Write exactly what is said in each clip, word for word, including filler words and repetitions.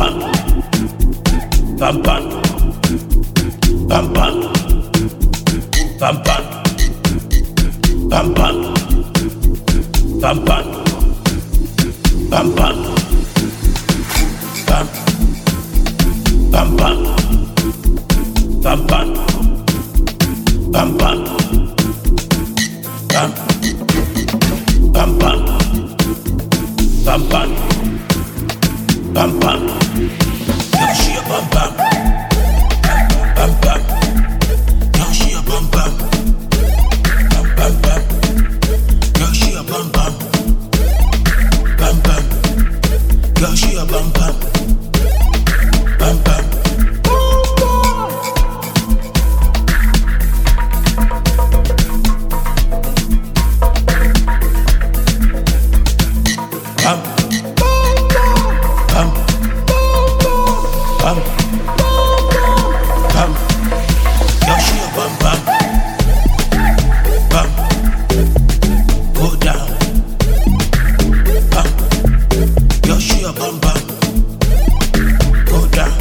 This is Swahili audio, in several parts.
bam, bam bam, bam bam, bam bam, bam bam, bam bam, bam bam, bam, bam bam, bam bam, bam bam, bam, bam bam, bam bam, bam bam, yo she a bam bam, bam bam, yo she a bam bam, bam bam bam, yo she a bam bam, bam bam, yo she a bam bam, bam bam. Bam, bam, bam, bam, yo she a bam bam, bam, go down, bam, yo she a bam bam, go down,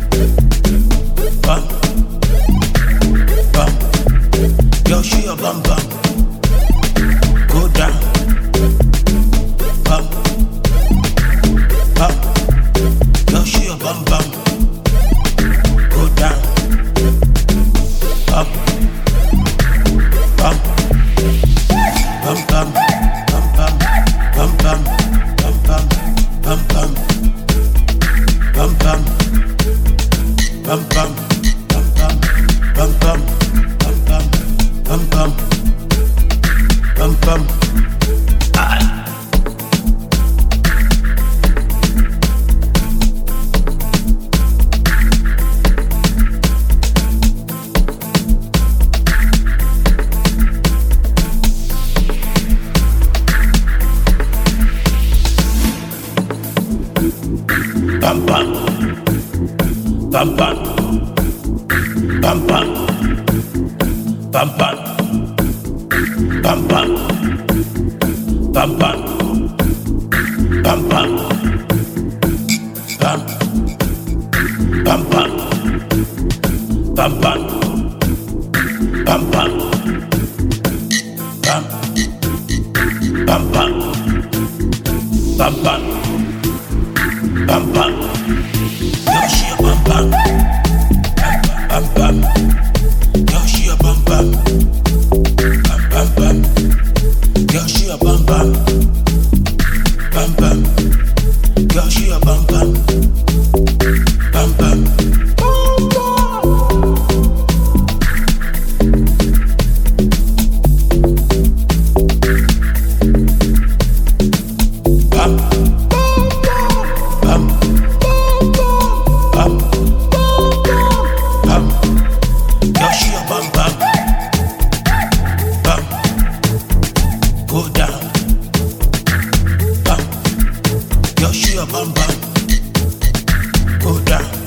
bam, bam, yo she a bam bam, go down, bam. Bam, yo she a bam bam, go down. Bam, bam, bam bam, bam bam, bam bam, bam bam, bam bam, bam bam, bam bam, bam bam, bam bam, bam bam, bam bam, bam bam. Ah. Bam bam, bam bam, bam bam, bam bam, bam bam, bam bam, bam bam, bam, bam bam, bam bam, bam bam, bam, bam bam, bam bam. Bam bam, yo she a bam bam, bam bam, yo she a bam bam, bam bam bam, yo she a bam bam, bam bam, yo she a bam bam, bam bam. Bam. Bam, bam, bam, yo she a bam bam, bam, go down, bam, yo she a bam bam, go down.